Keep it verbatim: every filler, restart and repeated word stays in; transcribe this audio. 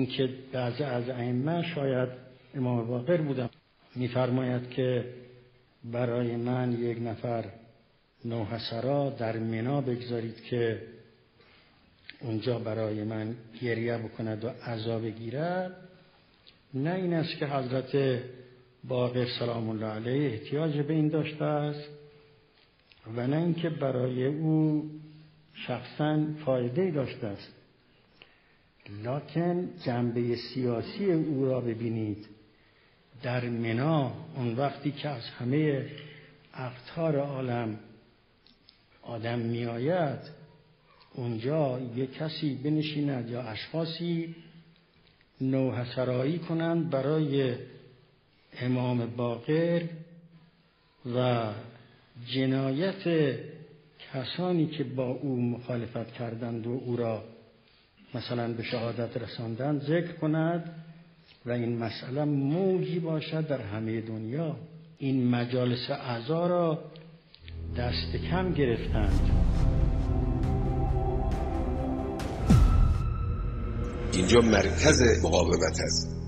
اینکه بعضی از ائمه شاید امام باقر بودن می‌فرماید که برای من یک نفر نوحسرا در منا بگذارید که اونجا برای من گریه بکند و عزا بگیرد. نه این است که حضرت باقر سلام الله علیه احتیاج به این داشته است و نه اینکه برای او شخصا فایده داشته است، لکن جنبه سیاسی او را ببینید. در منا اون وقتی که از همه اقطار عالم آدم می آید، اونجا یک کسی بنشیند یا اشخاصی نوحسرایی کنند برای امام باقر و جنایت کسانی که با او مخالفت کردند و او را مثلا به شهادت رساندند ذکر کند و این مسئله موجی باشد در همه دنیا. این مجالس عزا را دست کم گرفتند. اینجا مرکز مقاومت است.